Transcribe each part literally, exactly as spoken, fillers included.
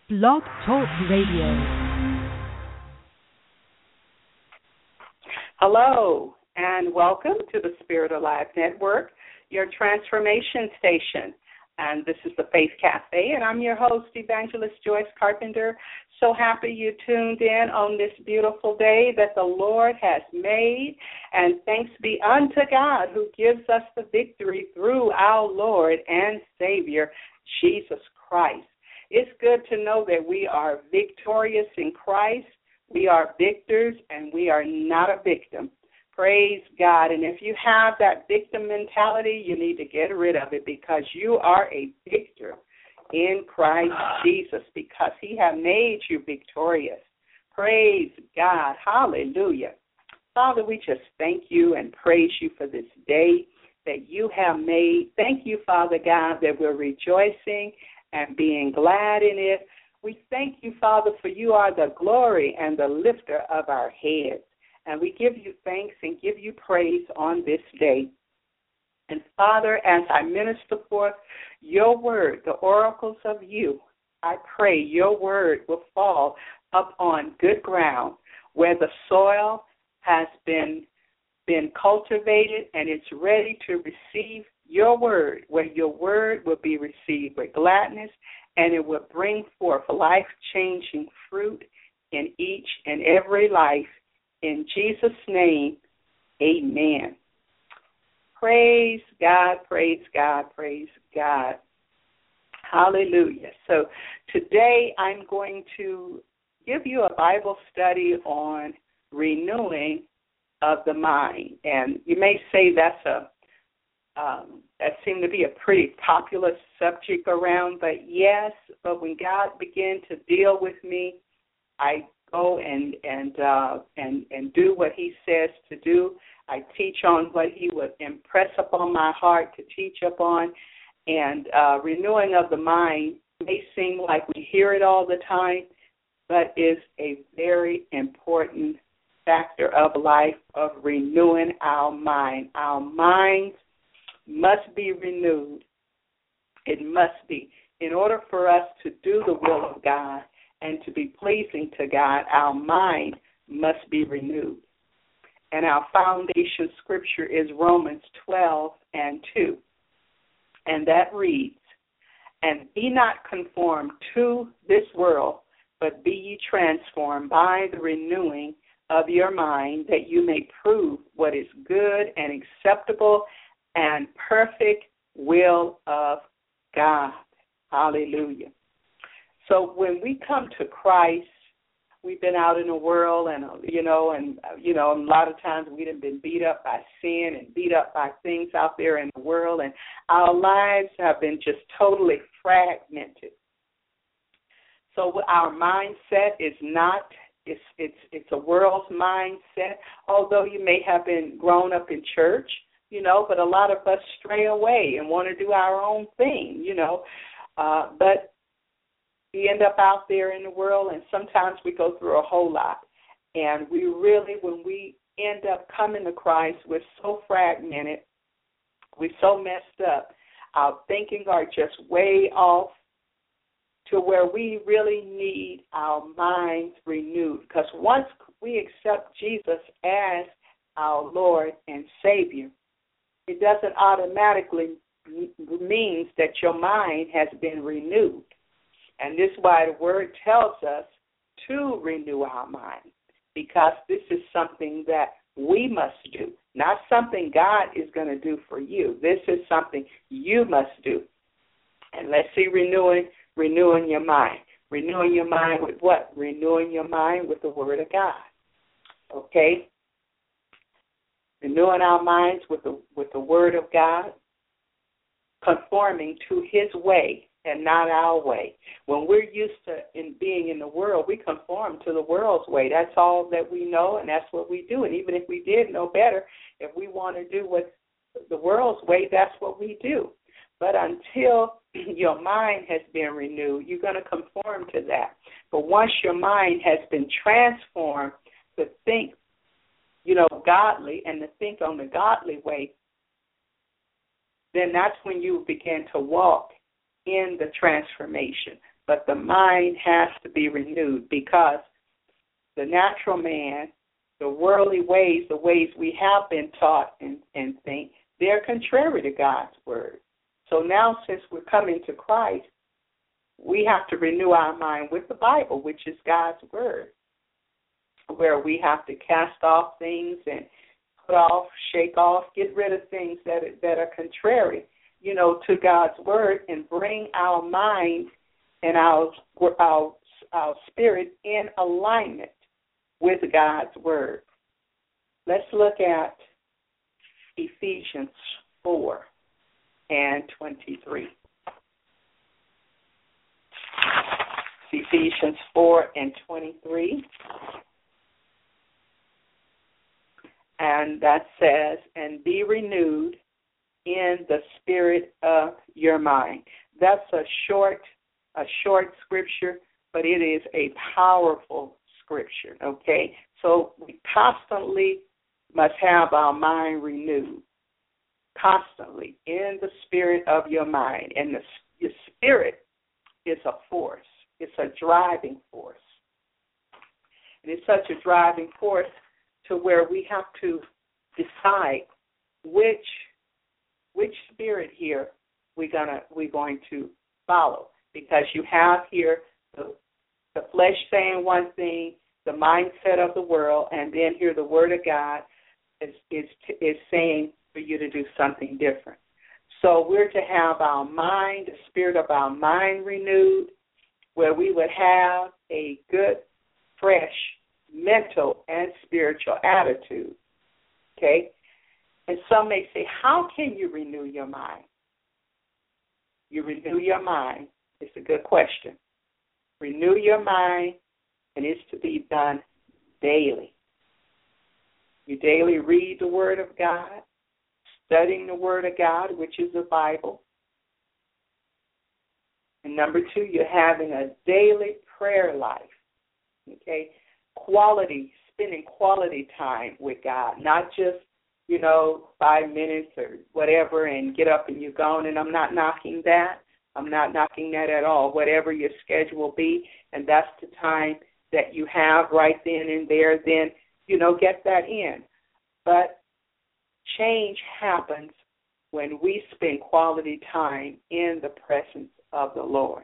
Blog Talk Radio. Hello, and welcome to the Spirit Alive Network, your transformation station. And this is the Faith Cafe, and I'm your host, Evangelist Joyce Carpenter. So happy you tuned in on this beautiful day that the Lord has made. And thanks be unto God who gives us the victory through our Lord and Savior, Jesus Christ. It's good to know that we are victorious in Christ. We are victors, and we are not a victim. Praise God. And if you have that victim mentality, you need to get rid of it, because you are a victor in Christ Jesus, because he has made you victorious. Praise God. Hallelujah. Father, we just thank you and praise you for this day that you have made. Thank you, Father God, that we're rejoicing and being glad in it. We thank you, Father, for you are the glory and the lifter of our heads. And we give you thanks and give you praise on this day. And, Father, as I minister forth your word, the oracles of you, I pray your word will fall up on good ground where the soil has been, been cultivated and it's ready to receive your word, where your word will be received with gladness, and it will bring forth life-changing fruit in each and every life. In Jesus' name, amen. Praise God, praise God, praise God. Hallelujah. So today I'm going to give you a Bible study on renewing of the mind. And you may say that's a Um, that seemed to be a pretty popular subject around, but yes, but when God began to deal with me, I go and and uh, and and do what he says to do. I teach on what he would impress upon my heart to teach upon, and uh, renewing of the mind may seem like we hear it all the time, but is a very important factor of life, of renewing our mind. Our minds must be renewed. It must be. In order for us to do the will of God and to be pleasing to God, our mind must be renewed. And our foundation scripture is Romans twelve and two. And that reads, "And be not conformed to this world, but be ye transformed by the renewing of your mind, that you may prove what is good and acceptable and perfect will of God." Hallelujah. So when we come to Christ, we've been out in the world, and you know, and you know, a lot of times we've been beat up by sin and beat up by things out there in the world, and our lives have been just totally fragmented. So our mindset is not. It's it's it's a world's mindset. Although you may have been grown up in church, you know, but a lot of us stray away and want to do our own thing, you know. Uh, but we end up out there in the world, and sometimes we go through a whole lot. And we really, when we end up coming to Christ, we're so fragmented, we're so messed up, our thinking are just way off to where we really need our minds renewed. Because once we accept Jesus as our Lord and Savior, it doesn't automatically means that your mind has been renewed. And this is why the word tells us to renew our mind, because this is something that we must do, not something God is going to do for you. This is something you must do. And let's see, renewing, renewing your mind. Renewing your mind with what? Renewing your mind with the word of God. Okay? Renewing our minds with the with the word of God, conforming to his way and not our way. When we're used to in being in the world, we conform to the world's way. That's all that we know, and that's what we do. And even if we did know better, if we want to do what the world's way, that's what we do. But until your mind has been renewed, you're going to conform to that. But once your mind has been transformed to think, you know, godly and to think on the godly way, then that's when you begin to walk in the transformation. but the mind has to be renewed, because the natural man, the worldly ways, the ways we have been taught and, and think, they're contrary to God's word. So now, since we're coming to Christ, we have to renew our mind with the Bible, which is God's word, where we have to cast off things and put off, shake off, get rid of things that are, that are contrary, you know, to God's word, and bring our mind and our our our spirit in alignment with God's word. Let's look at Ephesians four and twenty-three. Ephesians four and twenty-three. And that says, and be renewed in the spirit of your mind. That's a short, a short scripture, but it is a powerful scripture, okay? So we constantly must have our mind renewed, constantly, in the spirit of your mind. And the your spirit is a force. It's a driving force. And it's such a driving force to where we have to decide which which spirit here we're gonna we're going to follow, because you have here the, the flesh saying one thing, the mindset of the world, and then here the Word of God is is is saying for you to do something different. So we're to have our mind, the spirit of our mind renewed, where we would have a good, fresh mental and spiritual attitude, okay? And some may say, how can you renew your mind? You renew your mind. It's a good question. Renew your mind, and it's to be done daily. You daily read the Word of God, studying the Word of God, which is the Bible. And number two, you're having a daily prayer life, okay? Quality, spending quality time with God, not just, you know, five minutes or whatever and get up and you're gone. And I'm not knocking that. I'm not knocking that at all. Whatever your schedule be, and that's the time that you have right then and there, then, you know, get that in. But change happens when we spend quality time in the presence of the Lord,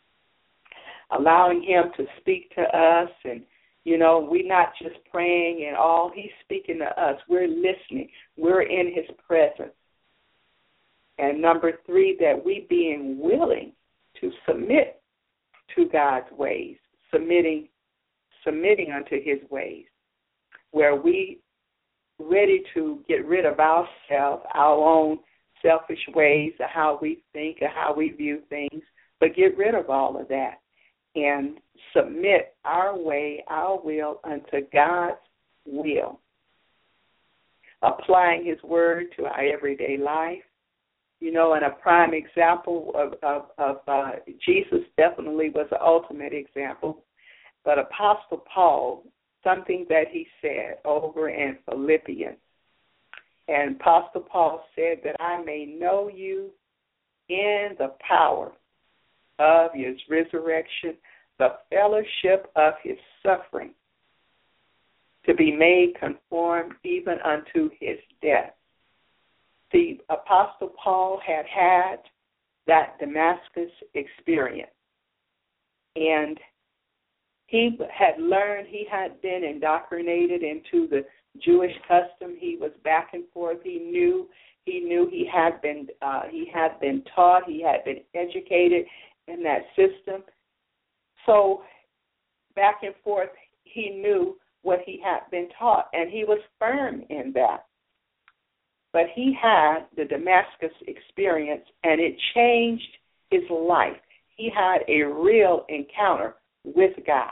allowing Him to speak to us. And you know, we're not just praying and all. He's speaking to us. We're listening. We're in His presence. And number three, that we being willing to submit to God's ways, submitting submitting unto His ways, where we ready to get rid of ourselves, our own selfish ways, of how we think, or how we view things, but get rid of all of that and submit our way, our will, unto God's will, applying His word to our everyday life. You know, and a prime example of, of, of uh, Jesus definitely was the ultimate example, but Apostle Paul, something that he said over in Philippians, and Apostle Paul said that I may know you in the power of His resurrection, the fellowship of His suffering, to be made conformed even unto His death. The Apostle Paul had had that Damascus experience, and he had learned, he had been indoctrinated into the Jewish custom. He was back and forth. He knew, he knew he had been, uh, he had been taught, he had been educated in that system. So back and forth, he knew what he had been taught, and he was firm in that. But he had the Damascus experience, and it changed his life. He had a real encounter with God,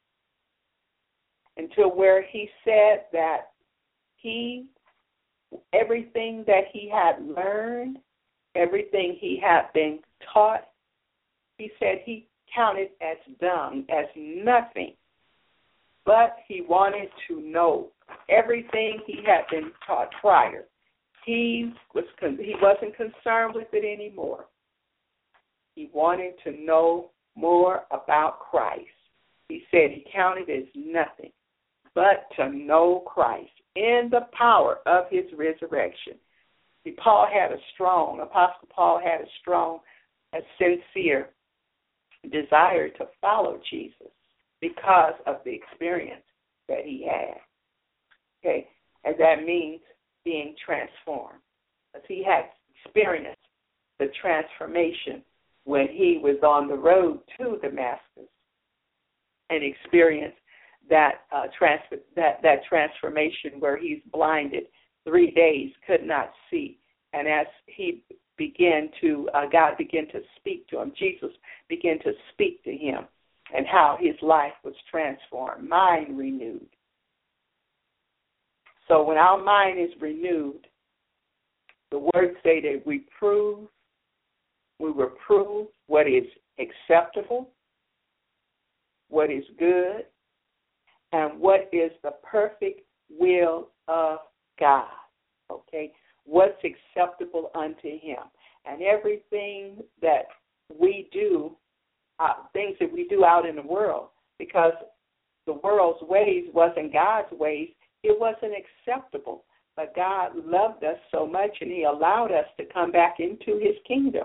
until where he said that he, everything that he had learned, everything he had been taught, he said he counted as dung, as nothing. But he wanted to know everything he had been taught prior. He was he wasn't concerned with it anymore. He wanted to know more about Christ. He said he counted as nothing but to know Christ in the power of his resurrection. See, Paul had a strong, Apostle Paul had a strong, a sincere desire to follow Jesus because of the experience that he had. Okay, and that means being transformed. Because he had experienced the transformation when he was on the road to Damascus and experienced that uh, trans- that that transformation where he's blinded three days, could not see, and as he began to uh, God began to speak to him, Jesus began to speak to him, and how his life was transformed, mind renewed. So when our mind is renewed, the words say that we prove, we will prove what is acceptable, what is good, and what is the perfect will of God, okay? What's acceptable unto him. And everything that we do, uh, things that we do out in the world, because the world's ways wasn't God's ways, it wasn't acceptable. But God loved us so much, and he allowed us to come back into his kingdom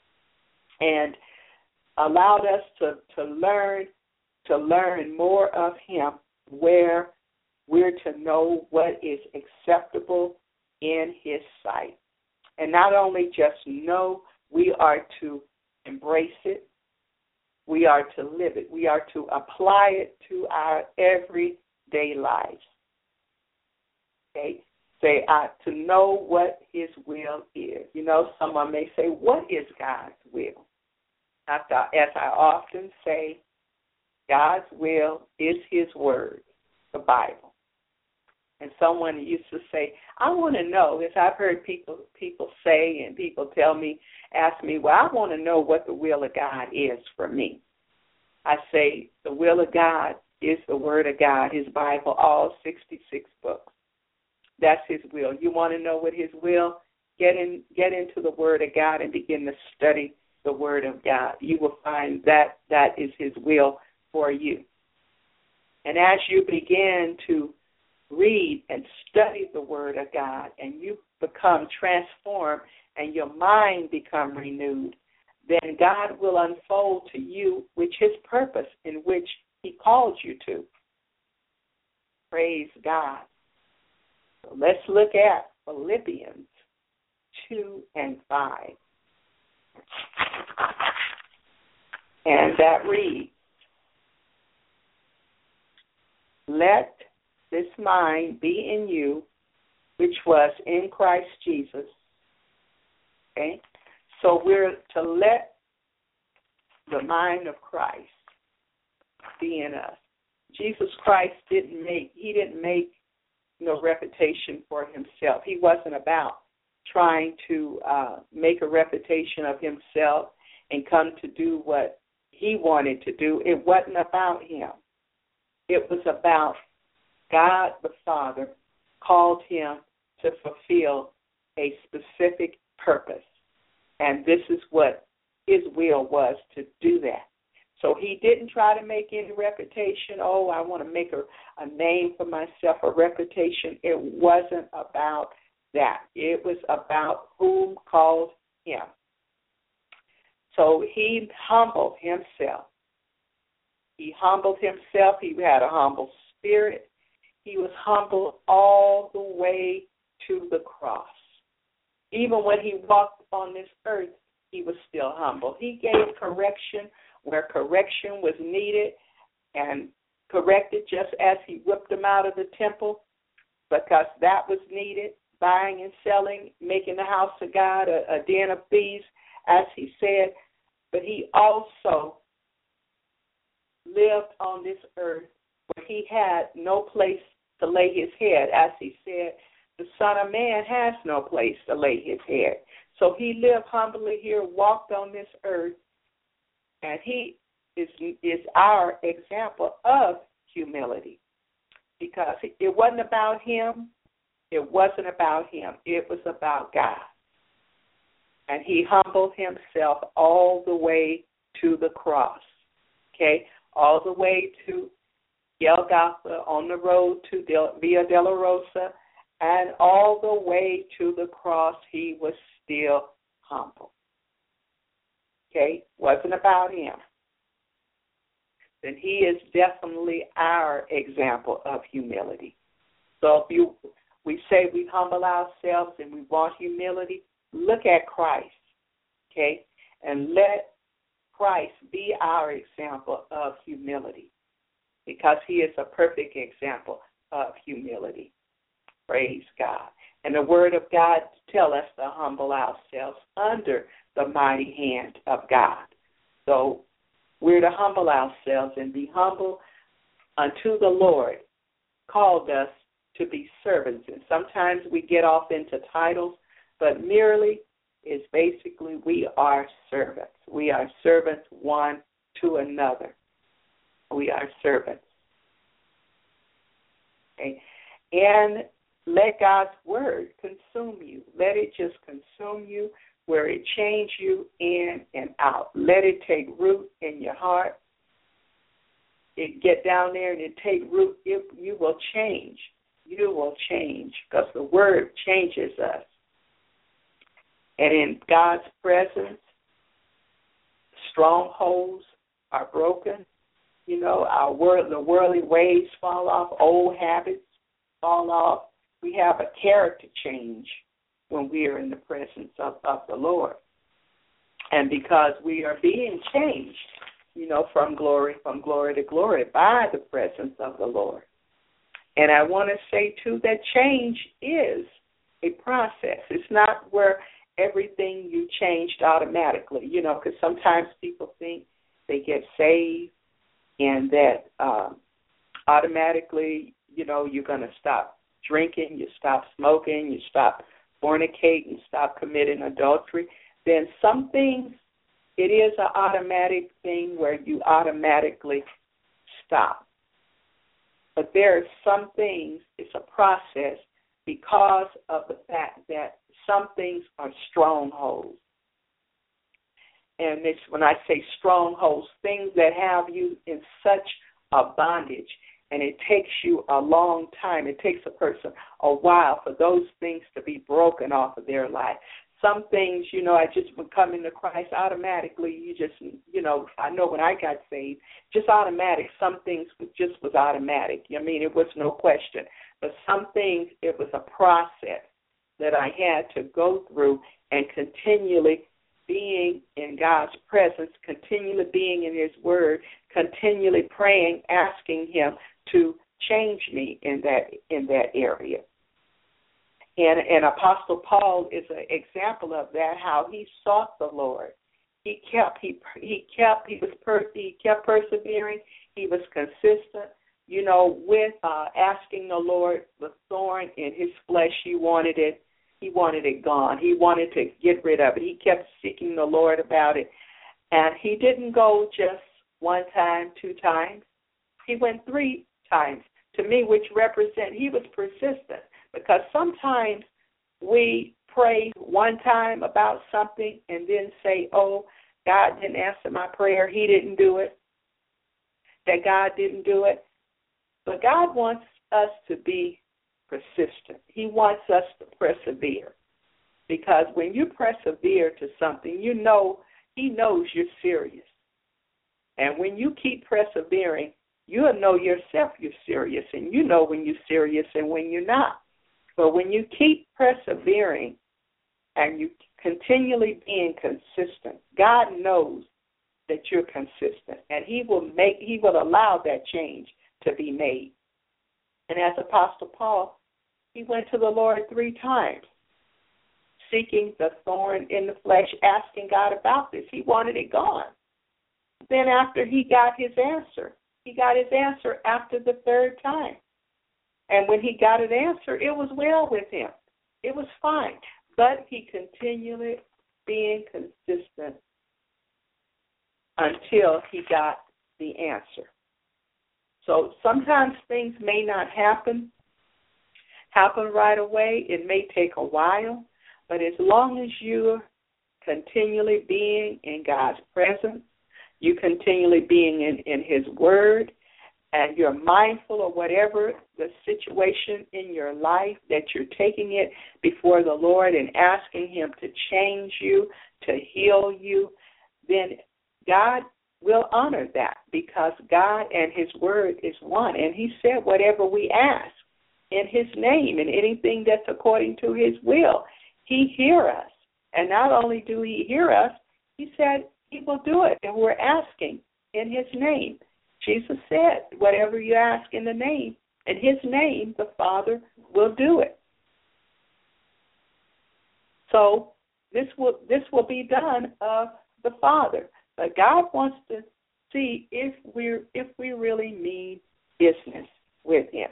and allowed us to, to learn to learn more of him, where we're to know what is acceptable in his sight. And not only just know, we are to embrace it, we are to live it, we are to apply it to our everyday lives. Okay? Say, uh, to know what his will is. You know, someone may say, what is God's will? I thought, as I often say, God's will is his word, the Bible. And someone used to say, I want to know, as I've heard people people say and people tell me, ask me, well, I want to know what the will of God is for me. I say, the will of God is the word of God, his Bible, all sixty-six books. That's his will. You want to know what his will? Get in, get into the word of God and begin to study the word of God. You will find that that is his will for you. And as you begin to read and study the word of God and you become transformed and your mind become renewed, then God will unfold to you which his purpose in which he called you to. Praise God. So let's look at Philippians two and five. And that reads, let this mind be in you, which was in Christ Jesus. Okay? So we're to let the mind of Christ be in us. Jesus Christ didn't make, he didn't make no reputation for himself. He wasn't about trying to uh, make a reputation of himself and come to do what he wanted to do. It wasn't about him. It was about God the Father called him to fulfill a specific purpose. And this is what his will was, to do that. So he didn't try to make any reputation. Oh, I want to make a, a name for myself, a reputation. It wasn't about that. It was about whom called him. So he humbled himself. He humbled himself. He had a humble spirit. He was humbled all the way to the cross. Even when he walked on this earth, he was still humble. He gave correction where correction was needed and corrected just as he whipped them out of the temple, because that was needed, buying and selling, making the house of God a, a den of thieves, as he said. But he also lived on this earth where he had no place to lay his head. As he said, the Son of Man has no place to lay his head. So he lived humbly here, walked on this earth, and he is, is our example of humility, because it wasn't about him. It wasn't about him. It was about God. And he humbled himself all the way to the cross. okay, all the way to Golgotha, on the road to Del, Via Dolorosa, and all the way to the cross, he was still humble. Okay, wasn't about him. Then he is definitely our example of humility. So if you we say we humble ourselves and we want humility, look at Christ, okay, and let Christ be our example of humility, because he is a perfect example of humility. Praise God. And the Word of God tells us to humble ourselves under the mighty hand of God. So we're to humble ourselves and be humble unto the Lord, called us to be servants. And sometimes we get off into titles, but merely is basically we are servants. We are servants one to another. We are servants. Okay? And let God's word consume you. Let it just consume you, where it change you in and out. Let it take root in your heart. It get down there and it take root. It, you will change. You will change, because the word changes us. And in God's presence, strongholds are broken. You know, our world, the worldly ways fall off, old habits fall off. We have a character change when we are in the presence of, of the Lord. And because we are being changed, you know, from glory, from glory to glory by the presence of the Lord. And I want to say, too, that change is a process. It's not where everything you changed automatically, you know, because sometimes people think they get saved and that um, automatically, you know, you're going to stop drinking, you stop smoking, you stop fornicating, you stop committing adultery. Then some things, it is an automatic thing where you automatically stop. But there are some things, it's a process because of the fact that some things are strongholds. And it's when I say strongholds, things that have you in such a bondage, and it takes you a long time. It takes a person a while for those things to be broken off of their life. Some things, you know, I just would come into Christ automatically. You just, you know, I know when I got saved, just automatic. Some things just was automatic. I mean, it was no question. But some things, it was a process that I had to go through, and continually being in God's presence, continually being in his word, continually praying, asking him to change me in that in that area. And, and Apostle Paul is an example of that, how he sought the Lord. He kept, he he kept, he was per, he kept persevering. He was consistent, you know, with uh, asking the Lord the thorn in his flesh. He wanted it. He wanted it gone. He wanted to get rid of it. He kept seeking the Lord about it. And he didn't go just one time, two times. He went three times, to me, which represent he was persistent. Because sometimes we pray one time about something and then say, oh, God didn't answer my prayer. He didn't do it. That God didn't do it. But God wants us to be persistent. He wants us to persevere. Because when you persevere to something, you know, he knows you're serious. And when you keep persevering, you'll know yourself you're serious. And you know when you're serious and when you're not. But when you keep persevering and you continually being consistent, God knows that you're consistent, and he will make, he will allow that change to be made. And as Apostle Paul, he went to the Lord three times, seeking the thorn in the flesh, asking God about this. He wanted it gone. Then after he got his answer, he got his answer after the third time. And when he got an answer, it was well with him. It was fine. But he continually being consistent until he got the answer. So sometimes things may not happen, happen right away. It may take a while. But as long as you're continually being in God's presence, you continually being in, in his word, and you're mindful of whatever the situation in your life, that you're taking it before the Lord and asking him to change you, to heal you, then God will honor that, because God and his word is one. And he said whatever we ask in his name and anything that's according to his will, he hear us. And not only do he hear us, he said he will do it, and we're asking in his name. Jesus said, whatever you ask in the name, in his name, the Father will do it. So this will this will be done of the Father. But God wants to see if we if we really mean business with him.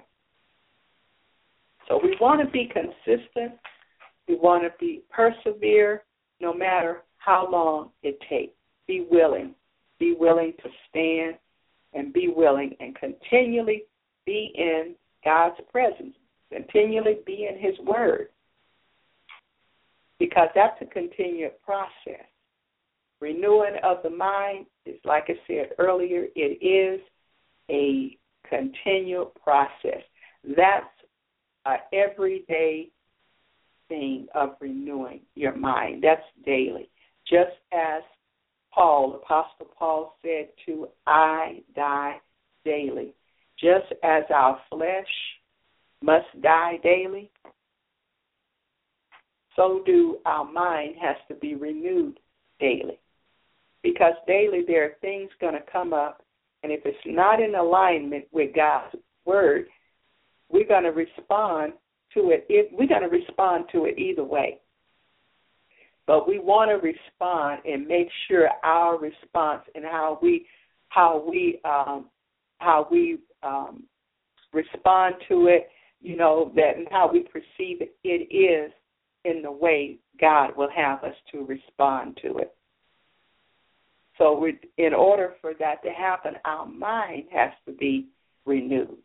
So we want to be consistent. We want to be persevere, no matter how long it takes. Be willing. Be willing to stand and be willing and continually be in God's presence. Continually be in his word. Because that's a continued process. Renewing of the mind is, like I said earlier, it is a continual process. That's an everyday thing of renewing your mind. That's daily. Just as Paul, Apostle Paul said to I die daily. Just as our flesh must die daily, so do our mind has to be renewed daily. Because daily there are things going to come up, and if it's not in alignment with God's word, we're going to respond to it. it we're going to respond to it either way. But we want to respond and make sure our response and how we how we um, how we um, respond to it, you know, that and how we perceive it, it is in the way God will have us to respond to it. So we, in order for that to happen, our mind has to be renewed.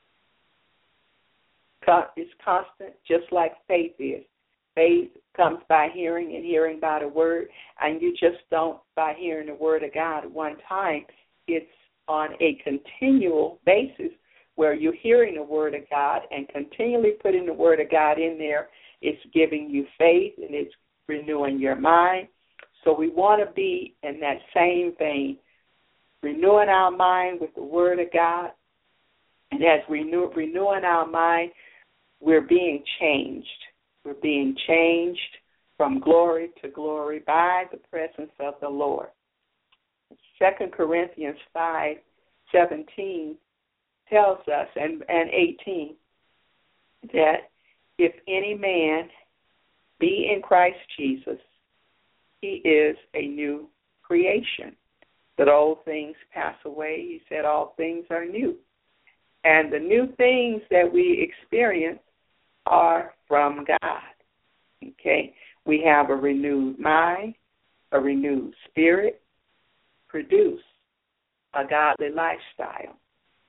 It's constant, just like faith is. Faith comes by hearing, and hearing by the word, and you just don't by hearing the word of God at one time. It's on a continual basis where you're hearing the word of God and continually putting the word of God in there. It's giving you faith, and it's renewing your mind. So we want to be in that same vein, renewing our mind with the word of God. And as we renew, renewing our mind, we're being changed. We're being changed from glory to glory by the presence of the Lord. Second Corinthians five seventeen tells us, and, and eighteen, that if any man be in Christ Jesus, he is a new creation. That old things pass away. He said all things are new. And the new things that we experience are from God. Okay? We have a renewed mind, a renewed spirit, produce a godly lifestyle.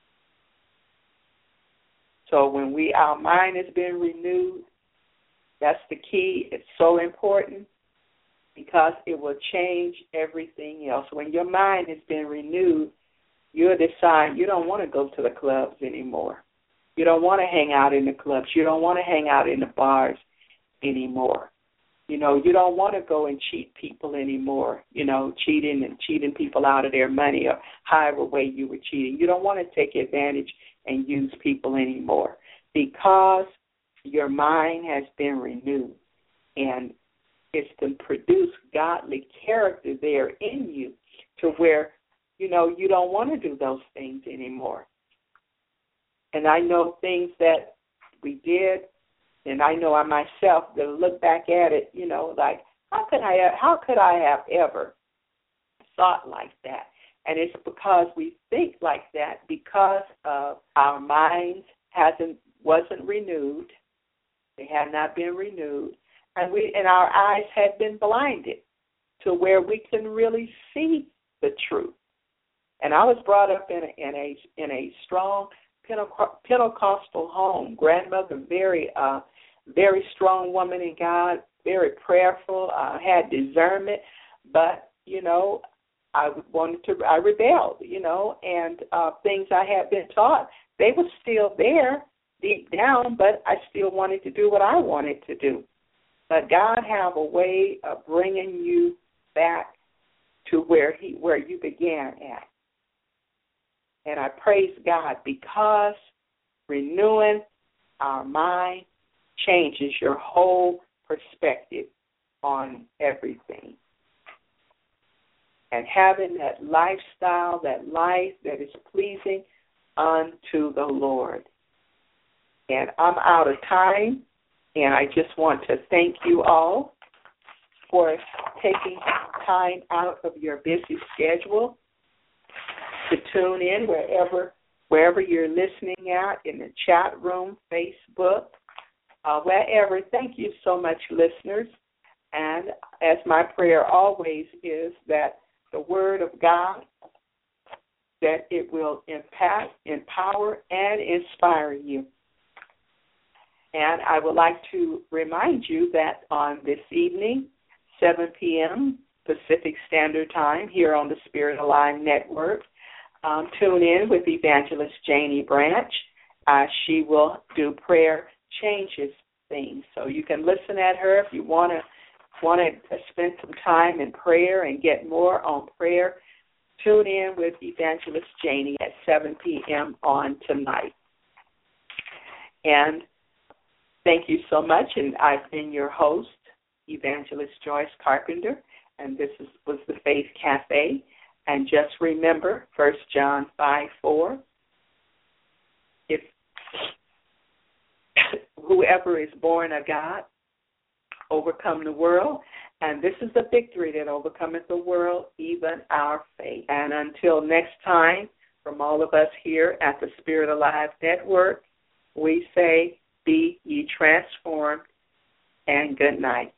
So when we our mind has been renewed, that's the key. It's so important because it will change everything else. When your mind has been renewed, you'll decide you don't want to go to the clubs anymore. You don't want to hang out in the clubs. You don't want to hang out in the bars anymore. You know, you don't want to go and cheat people anymore, you know, cheating and cheating people out of their money or however way you were cheating. You don't want to take advantage and use people anymore because your mind has been renewed and it's to produce godly character there in you to where, you know, you don't want to do those things anymore. And I know things that we did, and I know I myself that look back at it, you know, like how could I have, how could I have ever thought like that? And it's because we think like that because of our minds hasn't wasn't renewed, they had not been renewed, and we and our eyes had been blinded to where we can really see the truth. And I was brought up in a in a in a strong Pentecostal home. Grandmother, very, uh, very strong woman in God, very prayerful, uh, had discernment. But, you know, I wanted to, I rebelled, you know, and uh, things I had been taught, they were still there deep down, but I still wanted to do what I wanted to do. But God have a way of bringing you back to where he, where you began at. And I praise God because renewing our mind changes your whole perspective on everything. And having that lifestyle, that life that is pleasing unto the Lord. And I'm out of time, and I just want to thank you all for taking time out of your busy schedule to tune in wherever wherever you're listening at, in the chat room, Facebook, uh, wherever. Thank you so much, listeners. And as my prayer always is, that the Word of God, that it will impact, empower, and inspire you. And I would like to remind you that on this evening, seven p.m. Pacific Standard Time, here on the Spirit Alive Network, um, tune in with Evangelist Janie Branch. Uh, she will do prayer changes things. So you can listen at her if you want to want to spend some time in prayer and get more on prayer. Tune in with Evangelist Janie at seven p.m. on tonight. And thank you so much. And I've been your host, Evangelist Joyce Carpenter, and this is, was the Faith Cafe. And just remember, First John five four, if whoever is born of God overcome the world, and this is the victory that overcometh the world, even our faith. And until next time, from all of us here at the Spirit Alive Network, we say, be ye transformed, and good night.